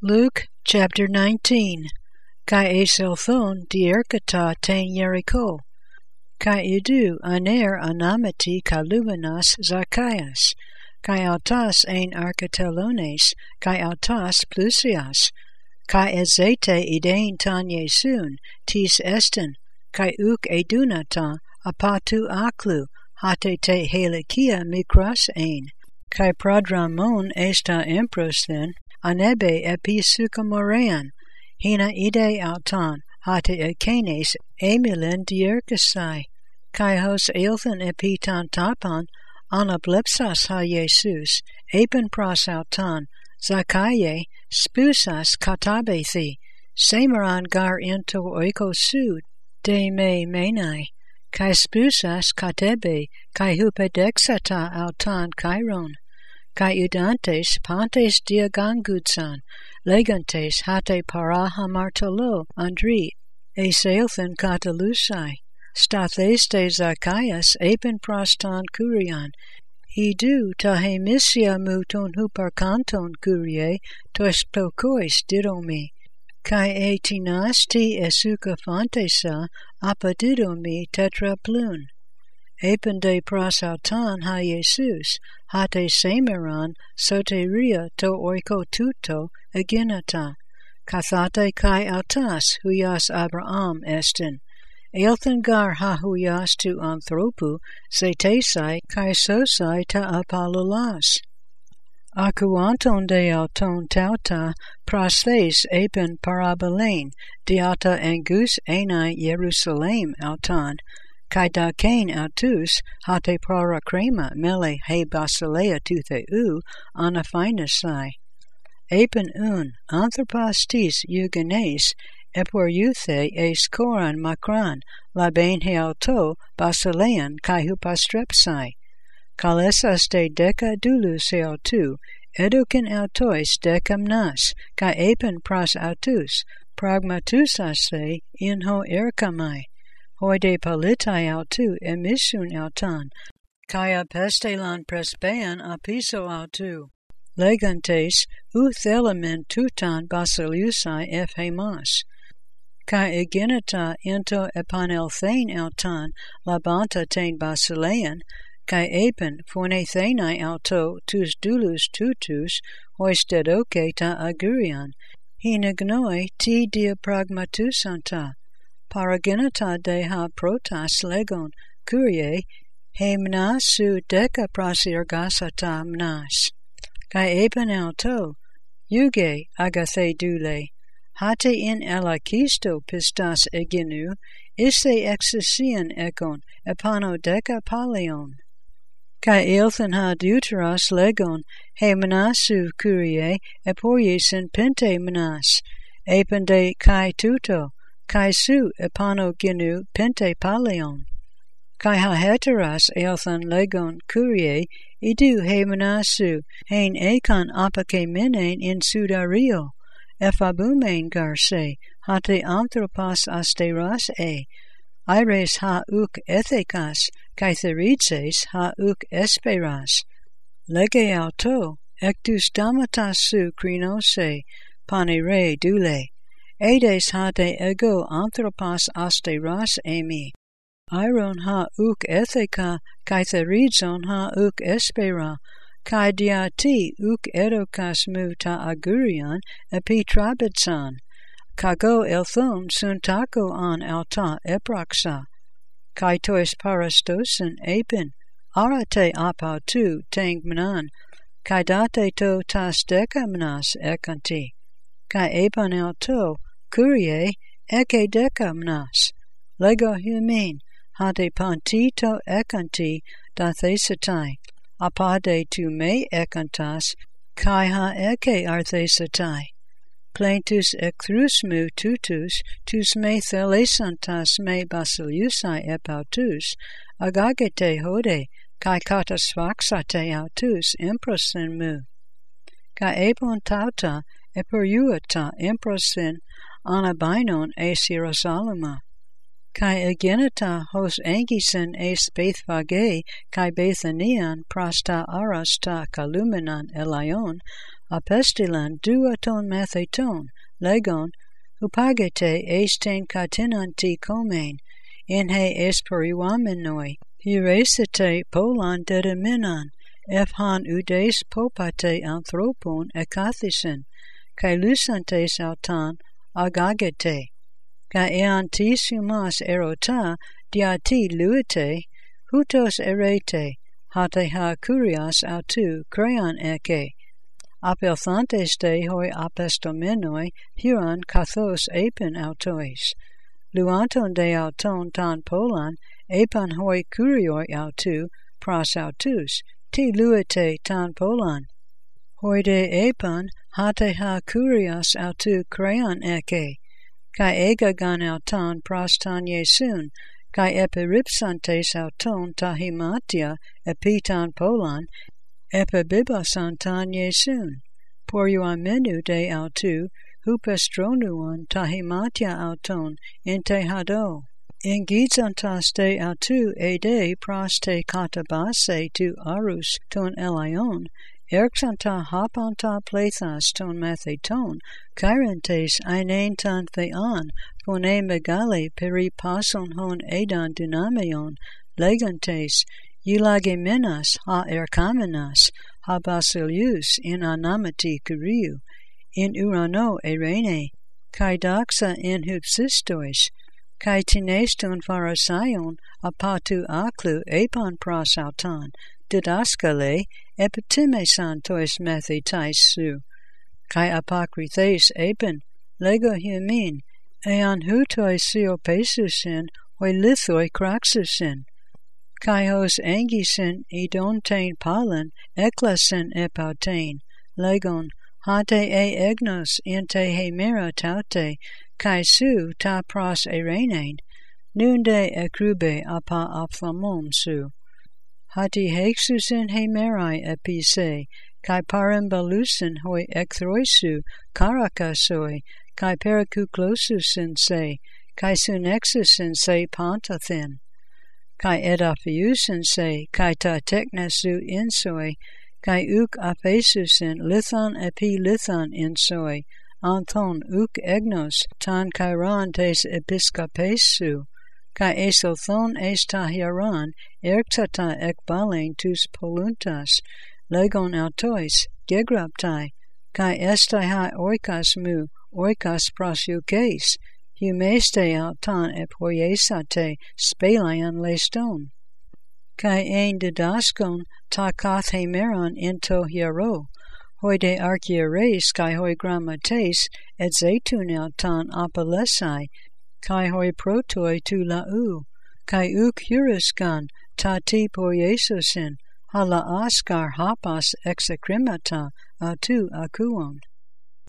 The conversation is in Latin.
Luke chapter 19. Kai eselthon dierkata ten Jericho. Kai idu aner anamati kalumenas Zacchaeus. Kai autas ein arkatelones, kai autas plusias. Kai ezete idein tan Jesun, tis esten, kai uk edunata, apatu aklu, hate te helikia mikras ein. Kai prodramon esta emprosen, anebe episukamorean, hina ide auton, hate ekenes emilin dierkasai, kai hos eilthan epitan tapan, anablepsas ha Jesus, epen pros auton, Zacchae, spusas katabethi, semeran gar into oikosu, de me menai, kai spusas katebe, kai hupedexata auton chiron, kai udantes pantes diagangutsan, legantes hate parahamartolo andri, eseilthan katalusai, statheste Zacchaeus epen proston kurion, idu tahe missia muton huparkanton kurie tois pokois didomi, kai etinas ti esuka fantesa apadidomi tetraplun. Epen de prosauton ha Jesus, hate semeran soteria to oiko tuto aginata, kathate kai autas huyas Abraham estin, eilthan gar ha huyas tu anthropu zetesai kai sosai ta apalulas. Akuanton de auton tauta prosthes epen parabolain, diata angus enai Jerusalem auton, kai dakein autus hate para crema mele he basilea tuthe anafinasai. Epen anthropastis eugenes epor euthe es koran makran labain he auto basilean kai hupastrepsai. Kalesas de deca dulus he autu, edukin autois decam nas, kai epen pras autus, pragmatusase in ho erkamai. Hoi de palitai autu emissun autan, kai apestelan presbean apiso autu. Legantes thelamen tutan basiliusai hemas. Kai eginata into epanelthein autan labanta tein basilean, kai epen phonethenai auto tus dulus tutus hois dedoke ta agurian, hinagnoi ti dia pragmatusanta. Paragenata de ha protas legon curie he mnas su deca prasirgasata mnas. Kai epen auto, euge agathe dule, hate in elakisto pistas eginu, isse exisian ekon epano deca palion. Kai eilthan ha deuteros legon he mnasu curie epoiesin pente mnas, epen de kai tuto, kai su epano ginu pente palion. Kai ha heteras eilthan legon curie idu he manasu hein ekon apake minen in sudario, efabumen garse, hate anthropos asteras aires ha uk ethekas, kai theridzes ha uk esperas. Lege auto, ectus damatas su krinose, panere dule, edes hate ego anthropos asteras emi. Iron ha uk etheka, kai theridzon ha uk espera, kai diati uk edokas mu ta agurion epi trabitsan, kago elthon suntako an alta epraxa, kai tois parastosen epin, arate apautu teng mnan, kai date to tas decamnas ekanti, kai epan alto, curie eke decamnas, lego humin, hade pantito ekanti dathesatai, apade tu me ekantas, kai ha eke arthesatai. Plaintus ecthrusmu tutus, tus me thelesantas me basiliusai epautus, agagete hode, kai katasvaxate autus improsin mu. Kai epon tauta eperiuata improsin anabainon es Jerusalema. Kai egenita hos angisen es Bethphage kai Bethanian prasta arasta kalumenan elion apestilan duaton matheton, legon, hupagete esten katinanti komen, in he esperiwamenoi, heuresite polon dedeminon, ephan udes popate anthropon ekathisen, kai lusantes autan agagete, kai eanti sumas erota diati luite, hutos erete, hate ha kurias autu creon eke, apelthantes de hoi apestomenoi huron kathos epen autois, luanton de auton tan polon, epan hoi kurioi autu, pros autus, ti luite tan polon, hoi de epan hate ha kurias autu creon eke, kai egagan auton pros tan Yesun, kai epiripsantes auton tahimatia epitan polon, epibibasantan Yesun, poriuamenu de autu, hupestronuon tahimatia auton, inte hado. Ingizantas de autu ede pros te katabase tu arus ton elion, erxanta hapanta plethas ton matheton, kairentes einein tan theon, phone megali peripason hon edan dynamion, legantes, eulagemenas ha erkamenas, ha basilius in anamati kuriu, in urano erene, kai doxa in hupsistois, kai tineston pharasaion apatu aklu epon pros auton, didaskale epitimesan tois mathetais su, kai apokrithes epen, lego humin, eon hutoi siopesusin, hoi lithoi kraxusin, kai hos angisin idontain palin, eklasin epautain, legon, hate e egnos inte hemera taute, kai su ta pros erenain, nunde ekrube apa ophthalmon su. Hati hexusin hemerai epise, kai parimbalusin hoi ekthroisu, karakasoi, kai perikuklosusin se, kai sunexusin se pantathin, kai edaphiusin se, kai ta teknesu insoi, kai uk aphesusin lithon epi lithon insoi, anthon uk egnos tan kairon tes episkopesu, kai esothon estahiaron erxata ekbalen tus poluntas, legon autois, gegraptai, kai estai ha oikas mu, oikas prosiukes, humeste auton epoiesate spelayan leston, kai ein didaskon ta kath hemeron into hiero, hoi de archieres kai hoi grammates et zetun auton apolesai, kai hoi protoi tu lau, kai uk huruskan ta ti poiesosin, hala askar hapas execrimata autu akuon.